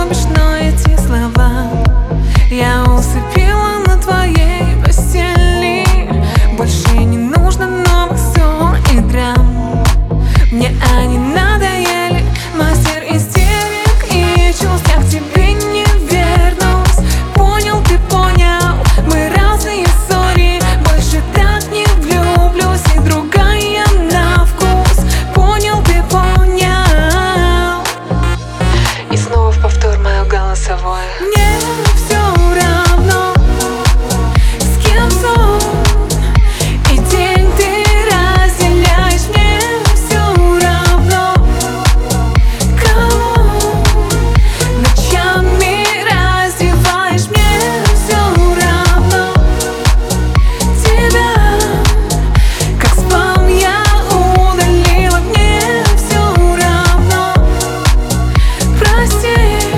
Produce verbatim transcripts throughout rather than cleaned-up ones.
любишь, но эти слова я усыпила на твоей постели. Больше не нужно новых ссор и драм. Мне они надоели, мастер истерик и чувств. Я к тебе не вернусь, понял, ты понял. Мы разные, сори, больше так не влюблюсь. И другая на вкус, понял, ты понял. И снова в повтор мое голосовое. Мне все равно, с кем сон и день ты разделяешь. Мне все равно, кого ночами раздеваешь. Мне все равно, тебя как спам я удалила. Мне все равно, прости,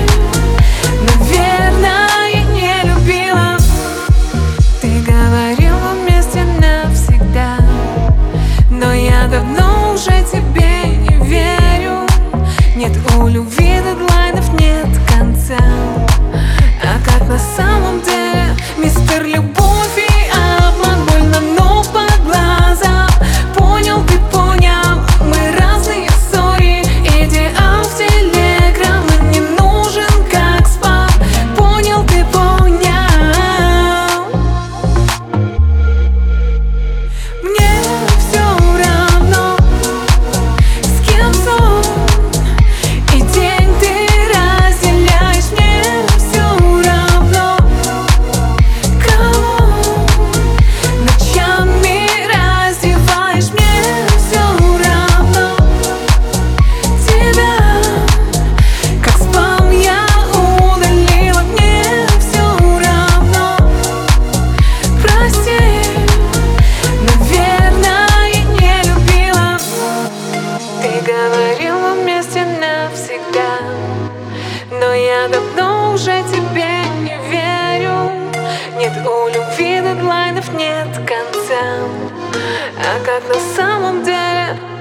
наверное, не любила. Ты говорила вместе навсегда, но я давно уже тебе не верю. Нет у любви дедлайнов, нет конца. А как на самом деле, мистер Любовь и обман? Больно, но по глазам, понял, ты понял. Мы разные, сори, идеал в телеграм. Он не нужен как спам, понял, ты понял. Мне все равно, с кем сон и день ты разделяешь. Мне все равно, кого ночами раздеваешь. Мне все равно, тебя как спам я удалила. Мне все равно, прости, наверное, не любила. Ты говорила вместе навсегда, но я давно уже тебе не верю. Нет у любви дедлайнов, нет конца. А как на самом деле,